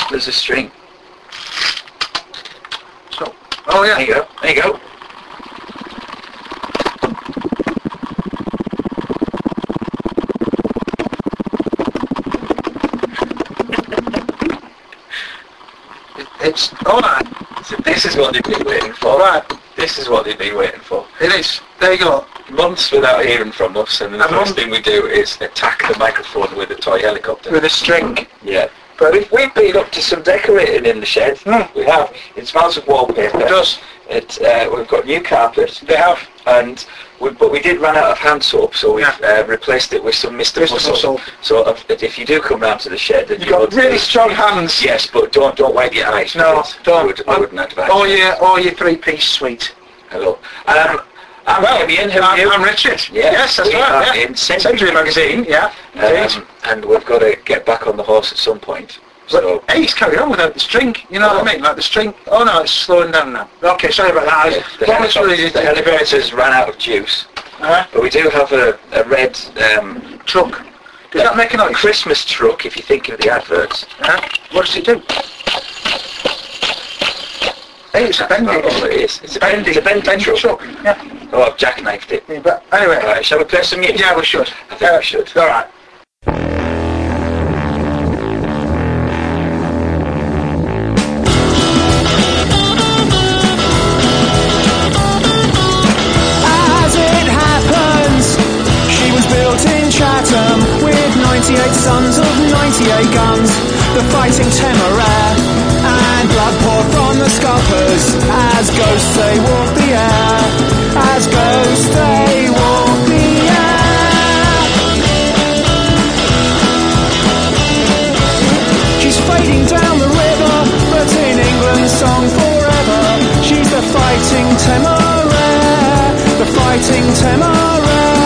There's a string. So, oh yeah. There you go. There you go. It's alright. So this is what they've been waiting for. Right. This is what they've been waiting for. It is. There you go. Months without hearing from us, and the first thing we do is attack the microphone with a toy helicopter. With a string. Yeah. But we've been up to some decorating in the shed. We have. It smells of wallpaper. It does. We've got new carpet. They have. But we did run out of hand soap, so we've replaced it with some Mr. Muscle. So if you do come round to the shed, you've got really strong hands. Yes, but don't wipe your eyes. No, don't. I wouldn't advise. Or your three-piece suite. Hello. I'm Ian. I'm Richard. Yes, that's right. In Century Magazine. Yeah. And we've got to get back on the horse at some point. So, hey, he's carried on without the string. You know what I mean? Like the string. Oh no, it's slowing down now. Okay, sorry about that. The helicopter's ran out of juice. But we do have a red truck. Does that make a noise? Christmas truck, if you think of the adverts. What does it do? Hey, it's a bendy. That's all it is. It's a bendy truck. Yeah. Oh, I've jackknifed it. Yeah, but anyway. Right, shall we play some music? Yeah, we should. I think we should. All right. As it happens, she was built in Chatham with 98 sons of 98 guns. The Fighting Temeraire. And blood poured from the scuppers as ghosts they walk the air. As ghosts they walk the air. She's fading down the river, but in England's song forever. She's the Fighting Temeraire. The Fighting Temeraire.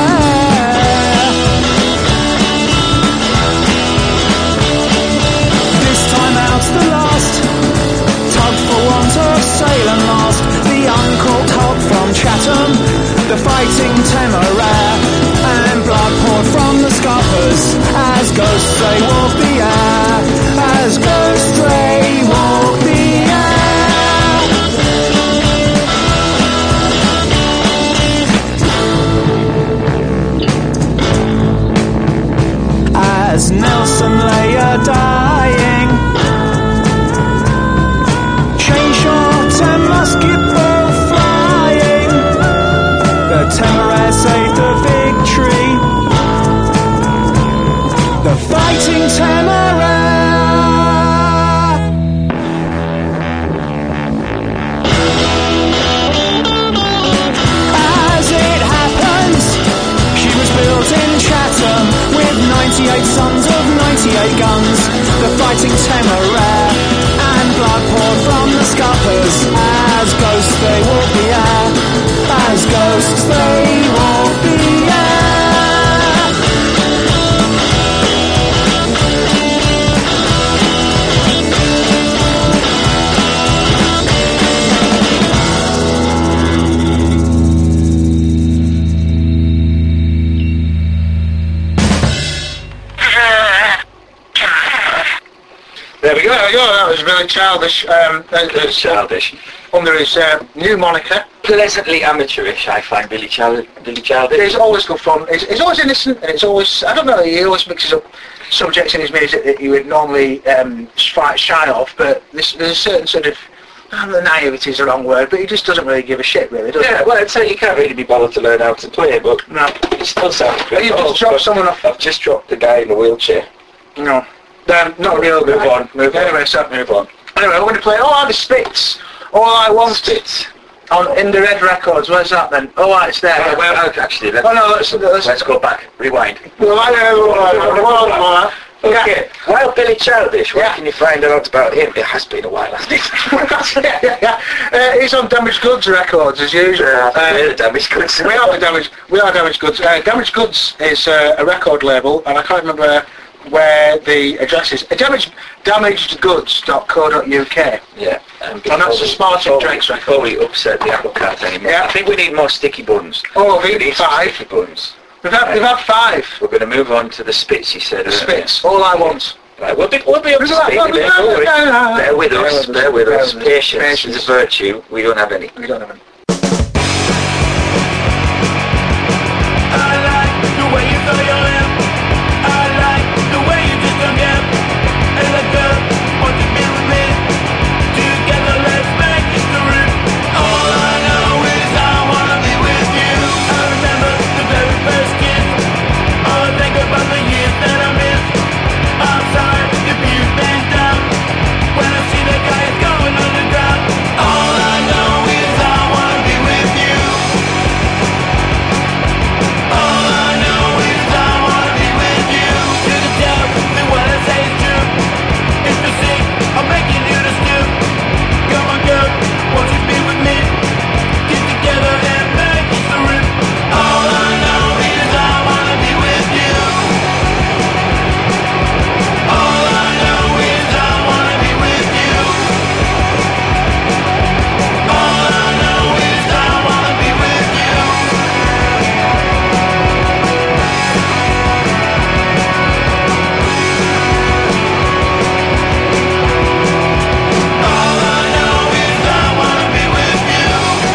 This time out's the last. For want of sail and last, the uncorked hog from Chatham, the Fighting Temeraire, and blood poured from the scuppers as ghosts they walk the air, as ghosts they walk the air. As Nelson lay a-dying, and musket ball flying, the Temeraire saved the victory, the Fighting Temeraire. As it happens, she was built in Chatham with 98 sons of 98 guns, the Fighting Temeraire. And blood poured from the scuppers as ghosts they walk the air, as ghosts they walk the air. There we go. That was very childish. Childish. Under his new moniker. Pleasantly amateurish, I find Billy Childish. It's always good fun. It's always innocent, and it's always, I don't know, he always mixes up subjects in his music that you would normally fight shy of, but there's a certain sort of, I don't know, naivety is the wrong word, but he just doesn't really give a shit, really, does he? Yeah, well, I'd say you can't really be bothered to learn how to play, but no, it still sounds good. You've just dropped someone off. I've just dropped the guy in the wheelchair. No. Not real. Move on. Anyway, so move on. Anyway, we're going to play All the Spits. All I Want Spits. On In the Red Records. Where's that then? Oh, right, it's there. Well, actually, let's go back. Rewind. Okay. Well, Billy Childish, where can you find out about him? It has been a while, hasn't it? He's on Damaged Goods Records, as usual. Damaged Goods. We are Damaged Goods. Damaged Goods is a record label, and I can't remember where the address is. Damagedgoods.co.uk. Yeah. And that's a Smarty Drinks record. Before we upset the apple cart anymore. Yeah. I think we need more sticky buns. Oh, we need 5. Sticky buns. We've had 5. We're going to move on to the Spits, you said. The Spits. All I Want. Right, we'll be up to speed a bit, don't worry. Bear with us. Patience is a virtue. We don't have any. We don't have any. I like the way you throw your lip. I like the way you just don't get. And the girl wants to be with me. Together let's make history. All I know is I wanna be with you. I remember the very first kiss. Oh, think about the years that I missed. I'm sorry if you've been down. When I see the guys going underground. All I know is I wanna be with you. All I know is I wanna be with you. To the tell that what I say is true. It's the sick, I'm making you to stoop. Come on girl, won't you be with me? Get together and make history. All I know is I wanna be with you. All I know is I wanna be with you. All I know is I wanna be with you. All I know is I wanna be with you.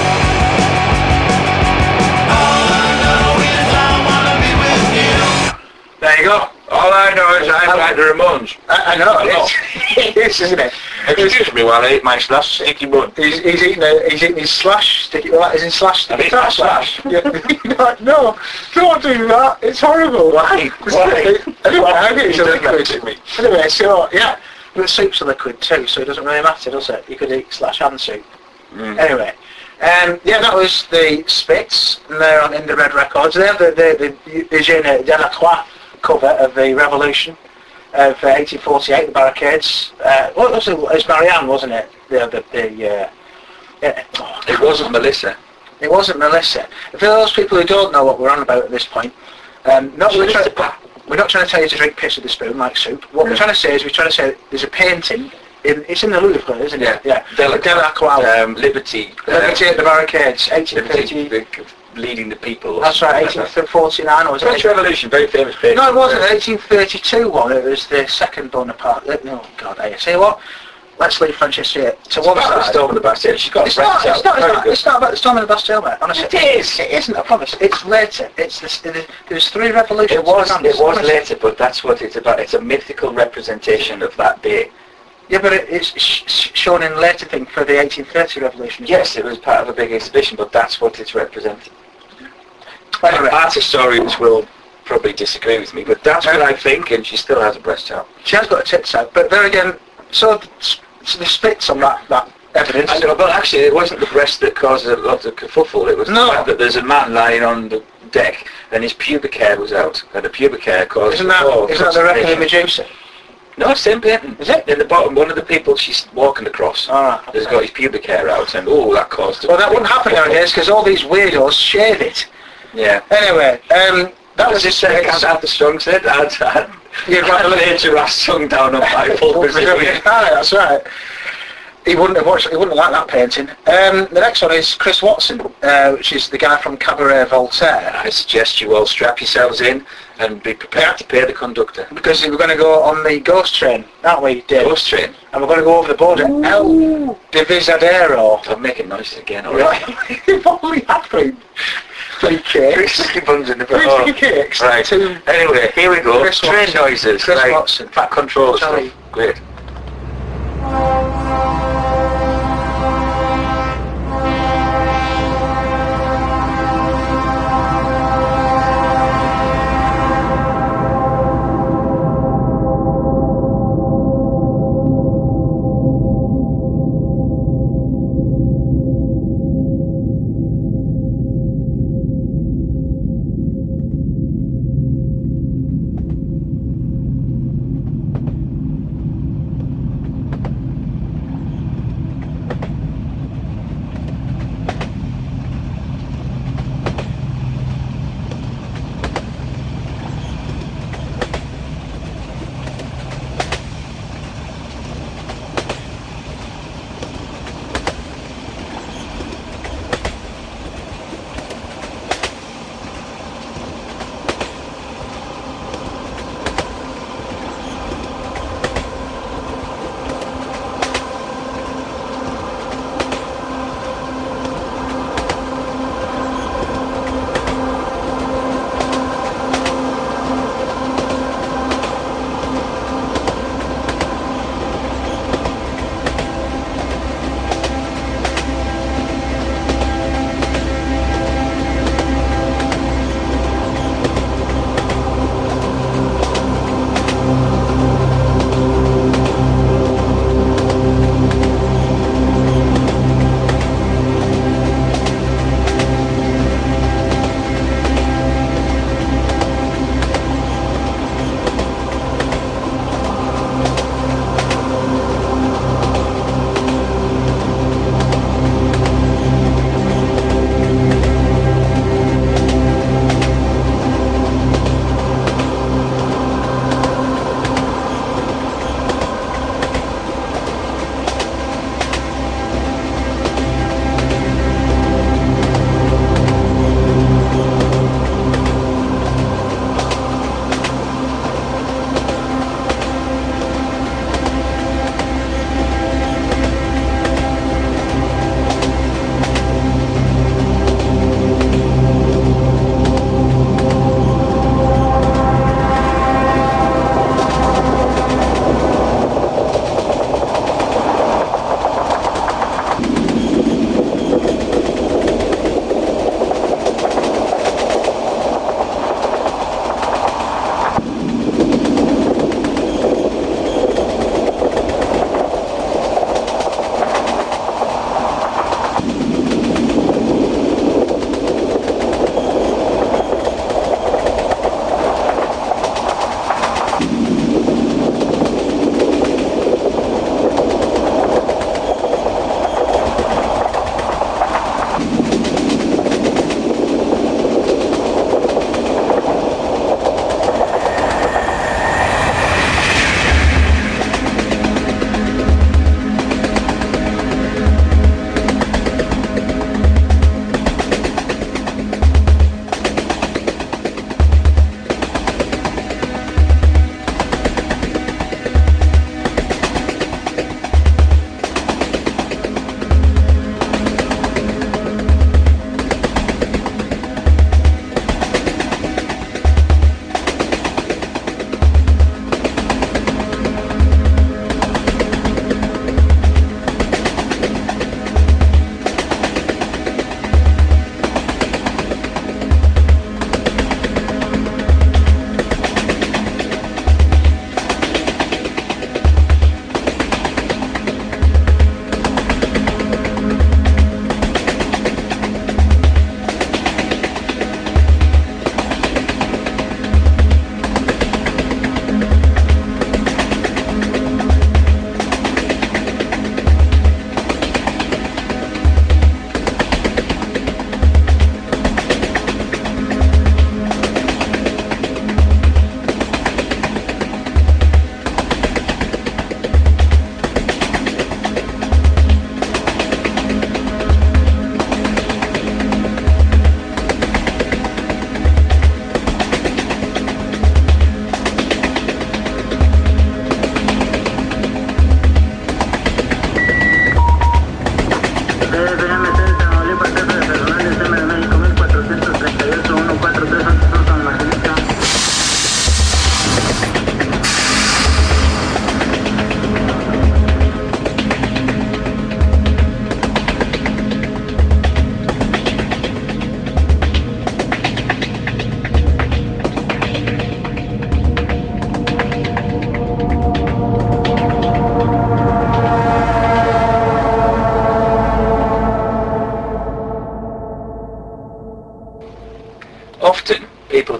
All I know is I wanna be with you. There you go. All I know is I like the Ramones. I know. It is, isn't it? Excuse me while I eat my slash sticky bun. He's eating his slash sticky. Well, that is in slash sticky. I mean, slash. Yeah. No, don't do that. It's horrible. Why? Anyway, I think it's a You've done that liquid. to me. Anyway, so yeah, but soup's a liquid too, so it doesn't really matter, does it? You could eat slash and soup. Anyway, yeah, that was the Spits, and they're on In the Red Records. They have the Eugène Delacroix cover of the Revolution of 1848, the Barricades. Well, it was Marianne, wasn't it? Yeah. It wasn't Melissa. It wasn't Melissa. For those people who don't know what we're on about at this point, we're not trying to tell you to drink piss with a spoon like soup. What we're trying to say is there's a painting. It's in the Louvre, isn't it? Yeah. Delacroix. Liberty. Liberty at the Barricades, 1830. Liberty, leading the people. That's right, 1849 was French it? Revolution, very famous painting. No, it wasn't. 1832 one. It was the second Bonaparte. Oh God, I say what? Let's leave French history to one It's about the side. storm of the Bastille. She's got It's not about the storm of the Bastille, mate. Honestly, It is. It isn't. I promise. It's later. There's three revolutions. It was Honestly. later, but that's what it's about. It's a mythical representation of that day. Yeah, but it's shown in later thing for the 1830 revolution. Yes, it was part of a big exhibition, but that's what it's represented. Anyway, Art historians will probably disagree with me, but that's what I think, and she still has a breast out. she has got a tits out, but there again, so the Spits on that evidence. I know, but actually it wasn't the breast that caused a lot of kerfuffle, it was the fact that there's a man lying on the deck and his pubic hair was out, and the pubic hair caused... Isn't that the reckon of Medusa? No, same painting. Is it? In the bottom, one of the people she's walking across has got his pubic hair out, and that caused... Well, that wouldn't happen nowadays because all these weirdos shave it. Yeah. Anyway, that was just saying, as the song said, you'd rather lay your ass tongue down on my full Brazilian. That's right. He wouldn't have liked that painting. The next one is Chris Watson, which is the guy from Cabaret Voltaire. I suggest you all strap yourselves in and be prepared to pay the conductor. Because we're going to go on the ghost train, aren't we, Dave? Ghost train? And we're going to go over the border. El Divisadero. I'm making noises again already. You've only had three cakes. Three buns in the Three cakes. Right. Anyway, here we go. Chris Train Watson. noises. Chris like Watson. Fat control Sorry. stuff. Great.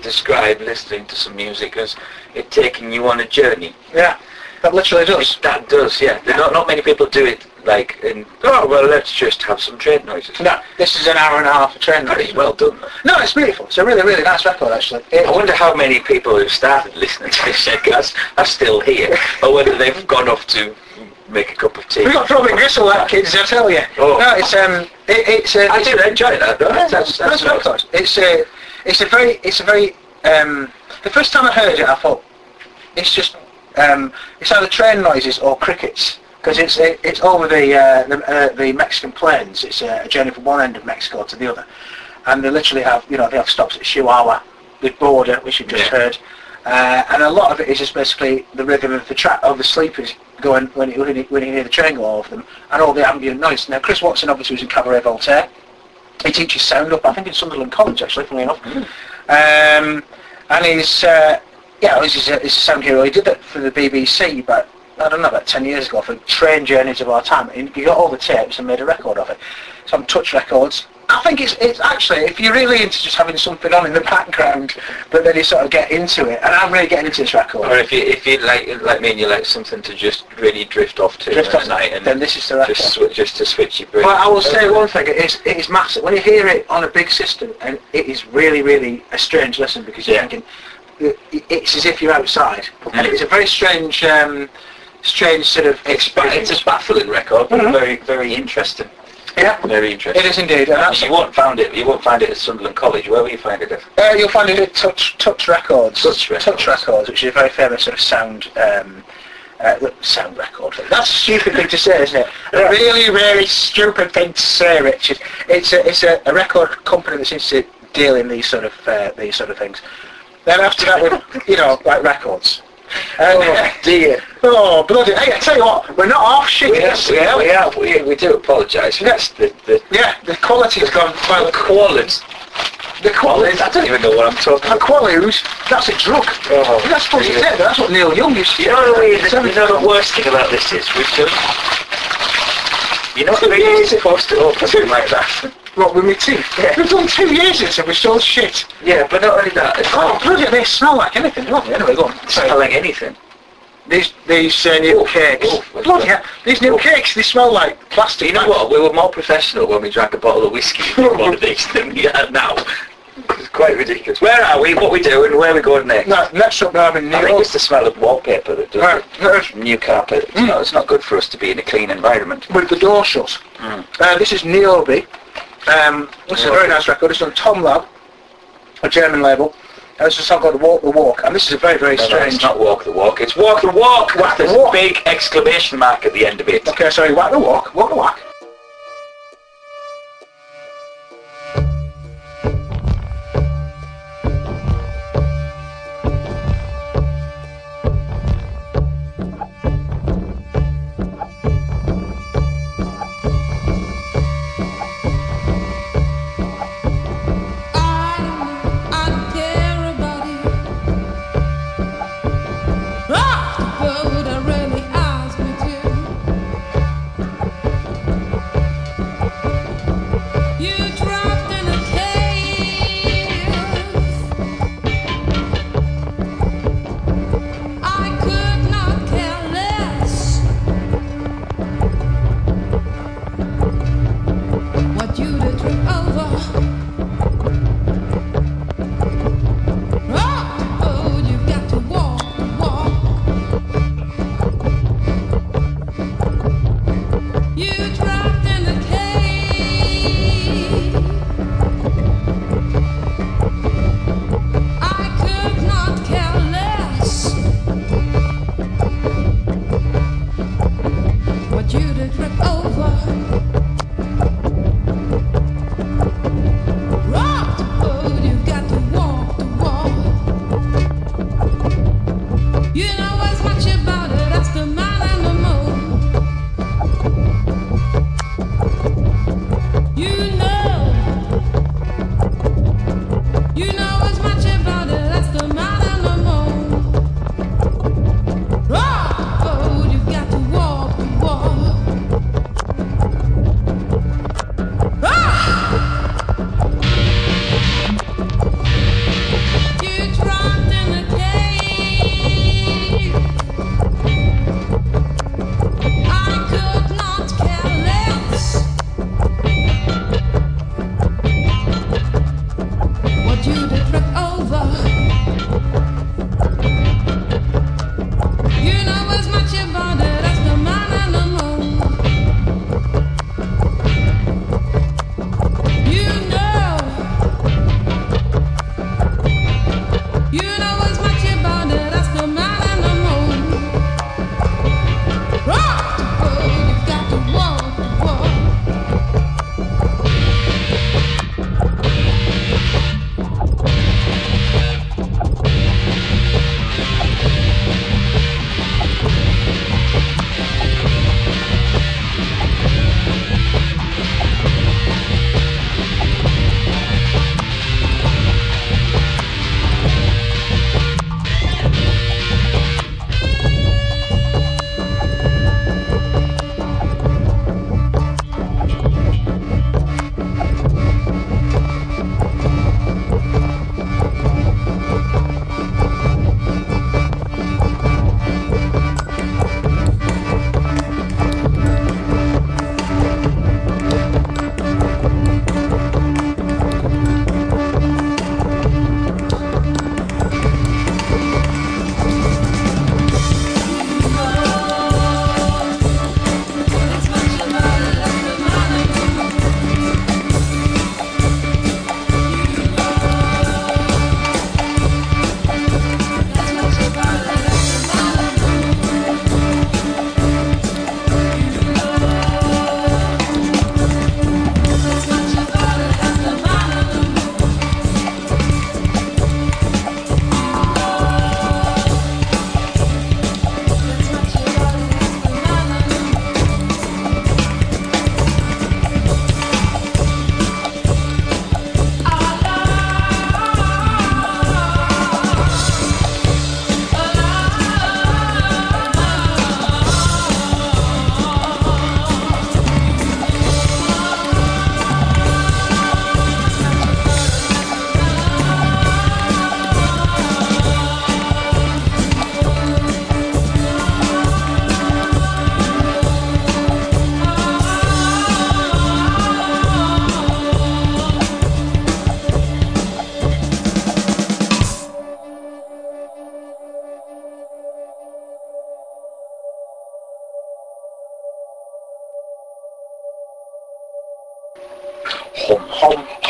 describe listening to some music as it taking you on a journey. Yeah, that literally does. That does, yeah. Not many people do it like in, oh, well, let's just have some train noises. No, this is an hour and a half of train noise. Pretty well done. No, it's beautiful. It's a really, really nice record, actually. I wonder how many people who started listening to this podcast are still here, or whether they've gone off to make a cup of tea. We got throbbing gristle, that kids, I tell you. Oh. No, it's I do enjoy that, though. That's record. It's a very the first time I heard it, I thought it's just it's either train noises or crickets, because it's over the Mexican plains. It's a journey from one end of Mexico to the other, and they literally have they have stops at Chihuahua, the border, which you've just heard, and a lot of it is just basically the rhythm of the track of the sleepers going when you hear the train go over them, and all the ambient noise. Now Chris Watson obviously was in Cabaret Voltaire. He teaches sound up, I think, in Sunderland College, actually, funnily enough. And he's a sound hero. He did that for the BBC, but I don't know, about 10 years ago, for Train Journeys of Our Time. He got all the tapes and made a record of it. It's on Touch Records. I think it's actually, if you're really into just having something on in the background, but then you sort of get into it, and I'm really getting into this record. Or if you like me and you like something to just really drift off to at night, and then this is the record. Just to switch your brain. But I will say one thing, it is massive. When you hear it on a big system, and it is really, really a strange listen, because you're thinking, it's as if you're outside. And it's a very strange sort of... It's a baffling record, but very, very interesting. Yeah, very interesting. It is indeed. And you won't find it at Sunderland College. Where will you find it at? You'll find it at Touch Records. Touch Records, which is a very famous sort of sound record. That's a stupid thing to say, isn't it? A really, really stupid thing to say, Richard. It's a record company that seems to deal in these sort of things. Then after that, with like records. Oh dear. Oh bloody! Hey, I tell you what, we're not off shit. We do apologise. That's the quality's gone. Well, the quality. I don't even know what I'm talking about. Qualities. That's a drug. Oh, you're not supposed to say that. That's what Neil Young used to say. The worst thing about this is we've done. You're not really supposed to open something like that. What, with my teeth? Yeah. We've done 2 years since we're still shit. Yeah, but not only that. Bloody, they smell like anything, don't they? Anyway, go on. Smell like anything. These new cakes. Bloody hell. These new cakes, they smell like plastic. You know what? We were more professional when we drank a bottle of whiskey in one of these than we are now. It's quite ridiculous. Where are we? What are we doing? Where are we going next? No, next up now, I think it's the smell of wallpaper that does it. New carpet. It's not good for us to be in a clean environment. With the door shut. This is Niobe. This is a very nice record. It's on Tom Lab, a German label. It's a song called Walk the Walk, and this is a very, very strange... It's not Walk the Walk, it's Walk the Walk! There's a big exclamation mark at the end of it. Okay, sorry, Walk the Walk, Walk the Walk. You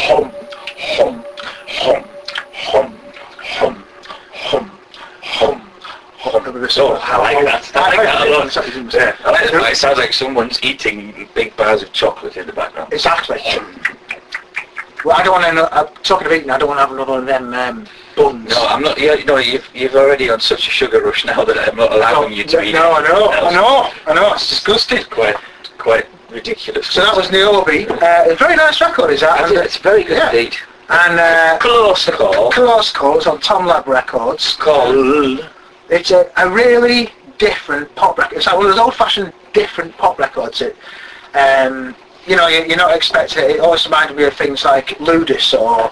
hum, hum, hum, hum, hum, hum, hum. Oh, I like that. I like that a lot. Yeah, I like that. It sounds like someone's eating big bars of chocolate in the background. Exactly. Well, I don't want to. Talking of eating, I don't want to have another one of them buns. No, I'm not. You've already on such a sugar rush now that I'm not allowing you to eat. No, I know. It's disgusting. Quite ridiculous. So that was Niobe. A very nice record, is that? It's very good indeed. And Close Call. Close Call. It's on Tom Lab Records. Call. It's a really different pop record. It's like one of those old-fashioned different pop records. You're not expecting it. It always reminded me of things like Ludus or,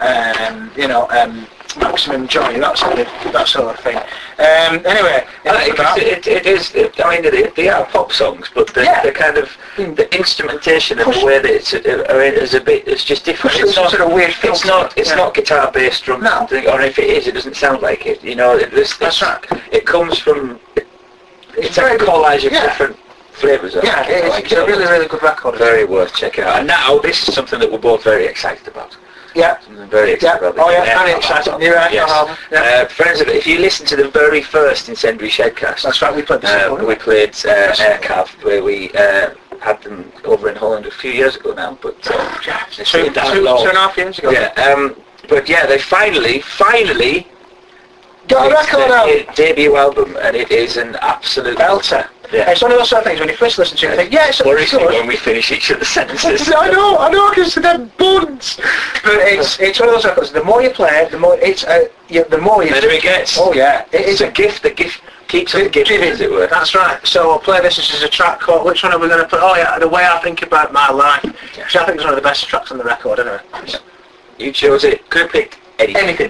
Maximum Joy, that sort of thing. Anyway, it is. I mean, they are pop songs, but they're kind of the instrumentation and the way that it's just different. It's not sort of weird. It's not guitar, bass, drum, something, or if it is, it doesn't sound like it. That's right. It comes from. It's like a collage of different flavours. Yeah, it's a really, really good record. Very worth checking out. And now this is something that we're both very excited about. Yeah. Something very excited about. Oh yeah, very excited. New album. Yes. Friends, if you listen to the very first Incendiary Shedcast, that's right. We played this. We played Aircraft, where we had them over in Holland a few years ago now. But two and a half years ago. Yeah. But yeah, they finally got a record out. Debut album, and it is an absolute belter. Yeah. It's one of those sort of things when you first listen to it, you think, yeah, it's good. When we finish each of the sentences. I know, because they're buns. But it's one of those records. The more you play it, the more the more you. Better it gets. Oh yeah, it's a gift. The gift keeps on giving, as it were. That's right. So I'll play this as a track called. Which one are we going to put? Oh yeah, The Way I Think About My Life. Which I think is one of the best tracks on the record, anyway. You chose it. Could have picked anything.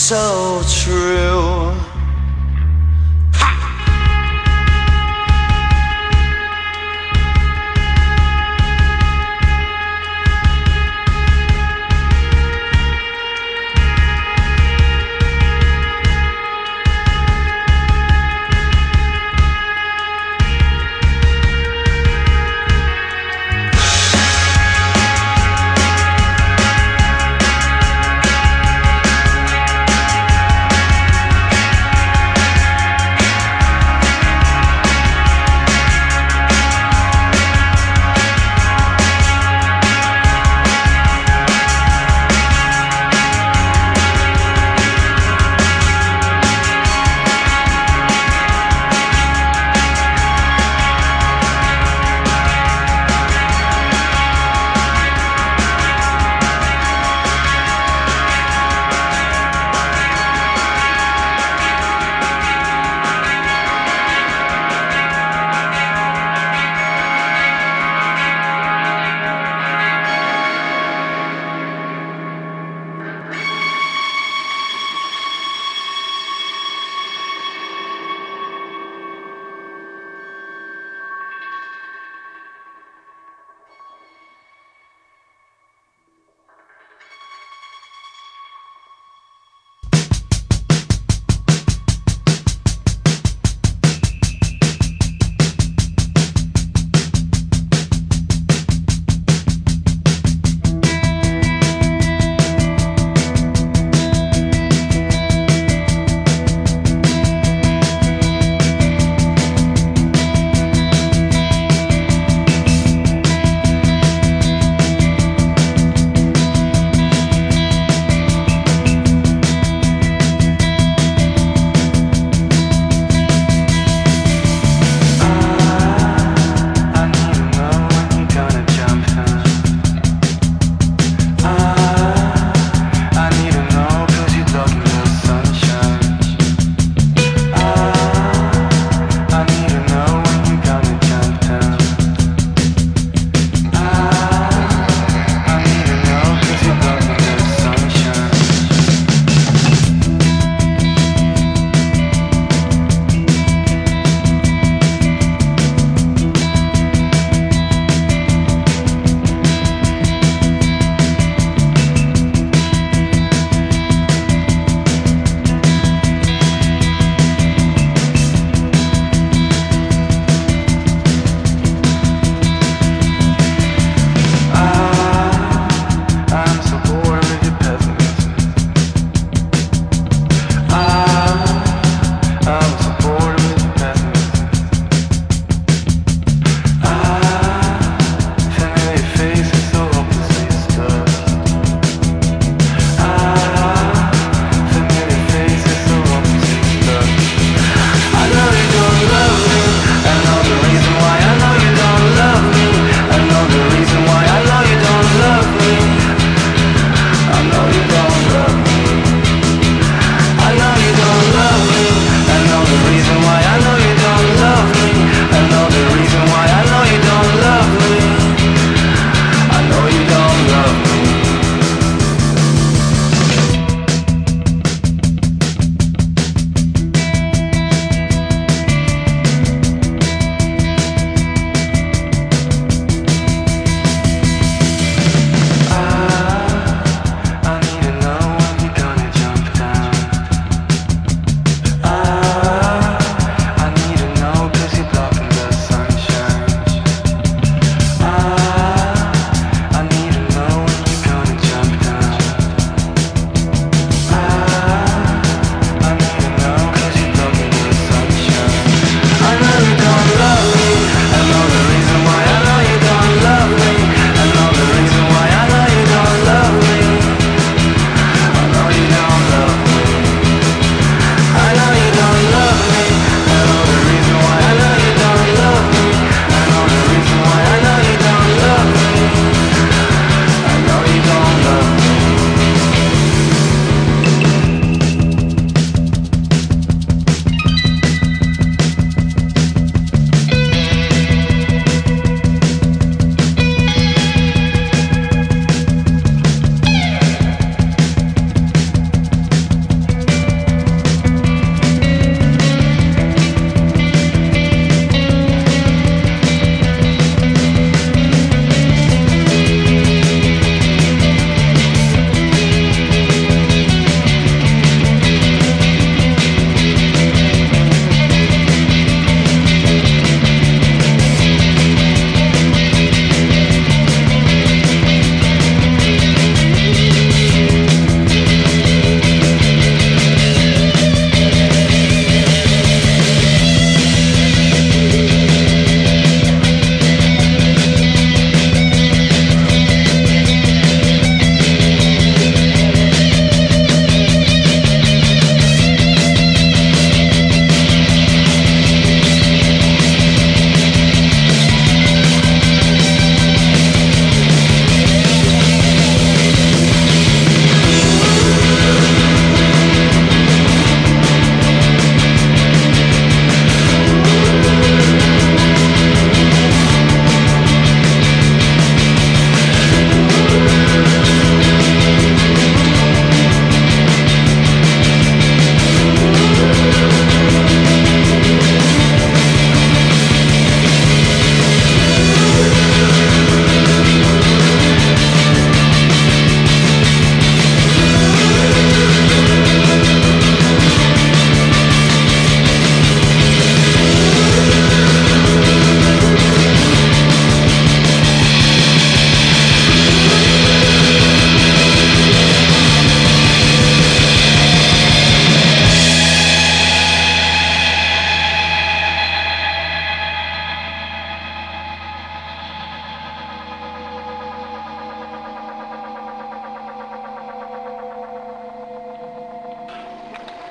so true.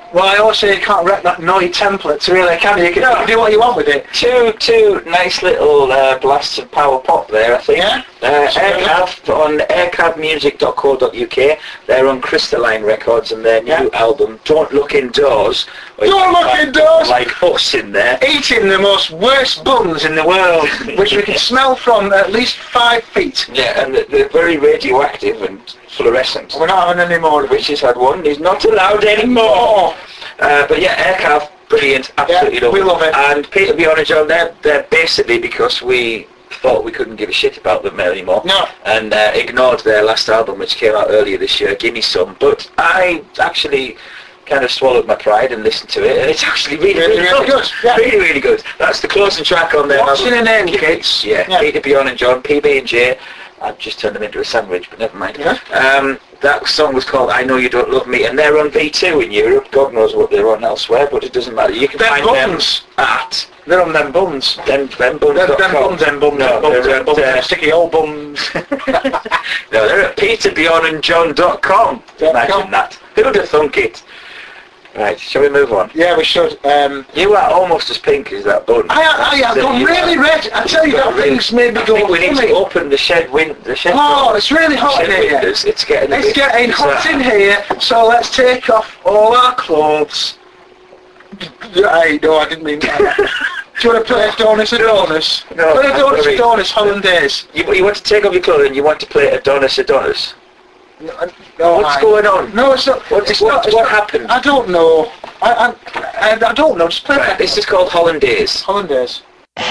Well, I always say you can't wreck that naughty template, really, can you? You can do what you want with it. Two nice little blasts of power pop there, I think. Yeah. Aircav on aircavmusic.co.uk. They're on Crystalline Records, and their new album, Don't Look Indoors. Don't Look Indoors! Like us in there. Eating the most worst buns in the world, which we can smell from at least 5 feet. Yeah, and they're very radioactive and fluorescent. We're not having any more of it. Richie's had one. He's not allowed anymore. But yeah, Aircav, brilliant. Absolutely we love it. And Peter, Bjorn and John, they're basically because we thought we couldn't give a shit about them anymore. No. And ignored their last album, which came out earlier this year, Gimme Some. But I actually kind of swallowed my pride and listened to it, and it's actually really good. Yeah. Really good. That's the closing track on there. What's in the name, kids? Yeah, Peter, Bjorn and John, PB and J. I've just turned them into a sandwich, but never mind. Yeah. That song was called I Know You Don't Love Me, and they're on V2 in Europe. God knows what they're on elsewhere, but it doesn't matter. You can find buns. them at... They're on them buns. Them buns. Them buns. Sticky old buns. No, they're at peterbjornandjohn.com. Imagine that. Who'd have thunk it? Right, shall we move on? Yeah, we should. You are almost as pink as that bun. I have gone really red. I tell you, that thing's made me go we need to open the shed Oh, it's really hot in here. Windows. It's getting hot in here, so let's take off all our clothes. I didn't mean that. Do you want to play Adonis Adonis? No. Play Adonis Adonis Hollandaise. You want to take off your clothes and you want to play Adonis Adonis? No, What's going on? No, it's not. What happened? I don't know. I don't know. Just play right, this is called Hollandaise. Hollandaise.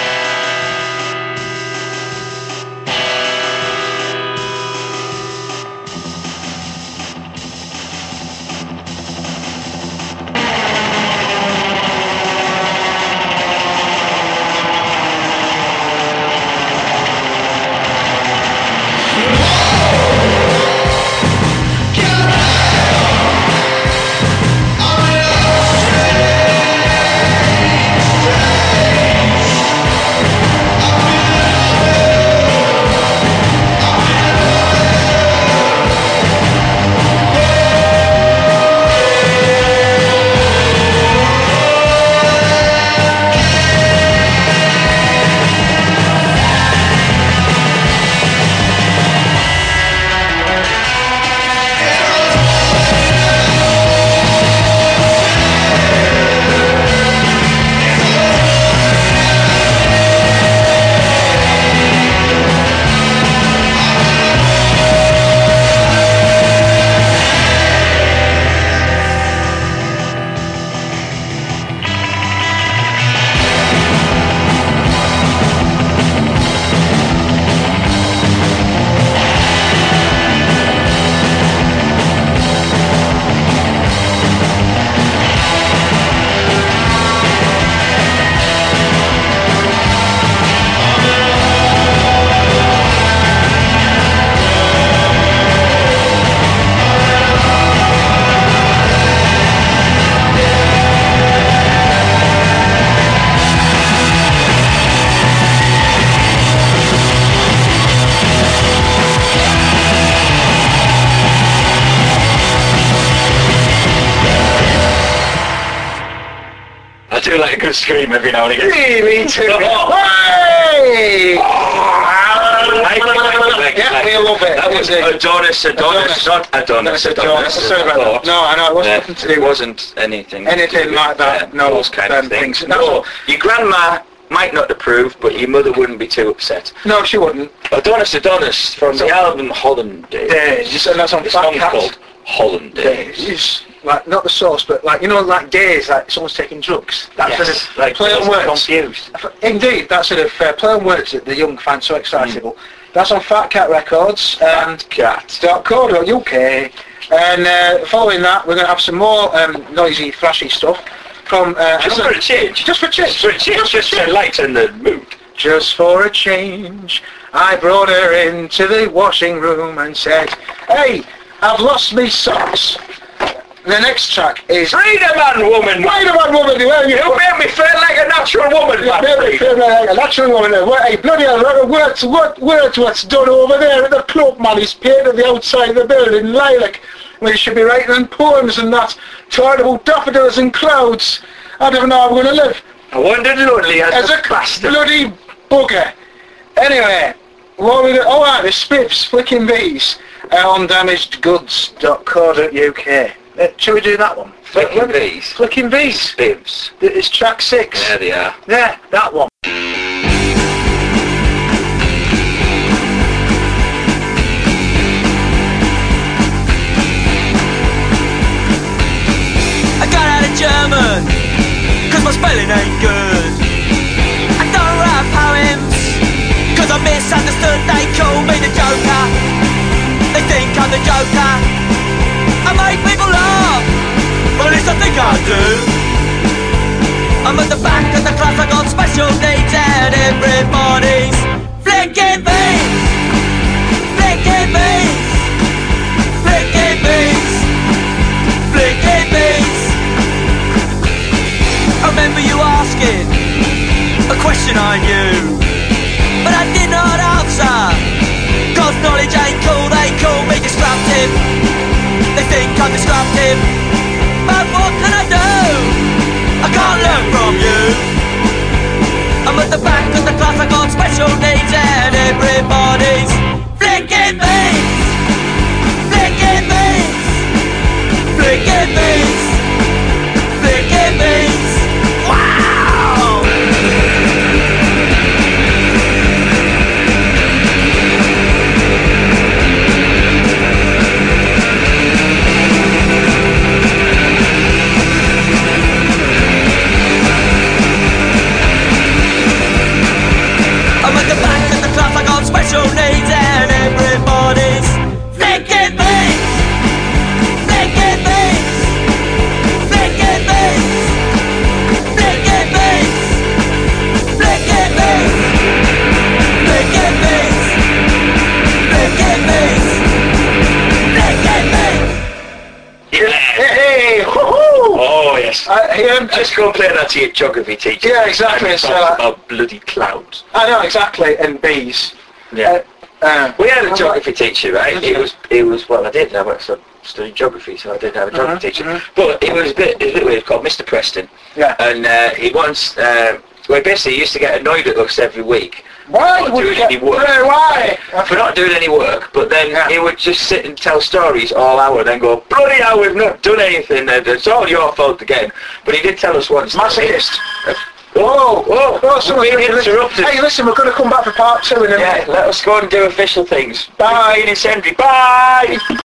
I do like a good scream every now and again. Me too. Hey! Yeah, we love it. That was Adonis, not Adonis. Sorry about that. No, I know, it wasn't nothing to do. It wasn't anything like that. No, those kind of things. No, your grandma might not approve, but your mother wouldn't be too upset. No, she wouldn't. Adonis from the album Hollandaise. And that's on Fat Cat. Called Hollandaise. Like, not the sauce, but like, you know, like days, like someone's taking drugs. That sort of like play on words. Confused. Indeed, that sort of play on words that the young find so excitable. That's on Fat Cat Records. FatCat.co.uk. And following that, we're going to have some more noisy, flashy stuff from... just for a change. Just for a change. Just to lighten the mood. Just for a change, I brought her into the washing room and said, "Hey, I've lost me socks." The next track is... Freedom man, woman! Freedom man, woman! You made me feel like a natural woman, man! You made me feel like a natural woman. Hey, bloody hell, what's done over there at the club, man? He's painted the outside of the building lilac. We should be writing in poems and that, talking about daffodils and clouds. I don't know how we're going to live. I wandered lonely as a bastard. Bloody bugger. Anyway, what we do? Oh, right, there's Spips, Flicking Bees, on damagedgoods.co.uk. Shall we do that one? Flicking Bees? Flicking Bees. Spips. It's track 6. There they are. Yeah, that one. I got out of German, cause my spelling ain't good. I don't write poems, cause I misunderstood. They call me the Joker, they think I'm the Joker. I make people laugh, well at least I think I do. I'm at the back of the class, I got special needs and everybody's flicking bees. Flicking bees. Flicking bees. Flicking bees. I remember you asking a question I knew, but I did not answer, cause knowledge ain't cool. They call me disruptive, they think I'm disruptive, but what can I do? I can't learn from you. I'm at the back of the class, I got special needs and everybody's flicking bees. Flicking bees. Flicking bees. Flicking bees. Wow! I'm at the back of the class, I got special needs and everybody's flicking bees. Flicking bees. Flicking bees. Flicking bees. Flicking bees. Flicking bees. Flicking bees. Flicking bees. Hey, woohoo! Oh, yes. Just Just go and play that to your geography teacher. Yeah, exactly, And so- talk about bloody clouds. I know, exactly, and bees. Yeah. We had a I'm geography teacher, right? It was well, I didn't. I studied geography, so I didn't have a geography teacher. But it was a bit weird. Called Mr. Preston. Yeah. And he once, well, basically, he used to get annoyed at us every week. Why Not would doing you any work. Why? For not doing any work, but then he would just sit and tell stories all hour, then go, bloody hell, we've not done anything, and it's all your fault again. But he did tell us once. Masochist. Oh, someone's we interrupted. Hey, listen, we're going to come back for part 2 in a minute. Yeah, let us go and do official things. Bye, in Incendiary. Bye!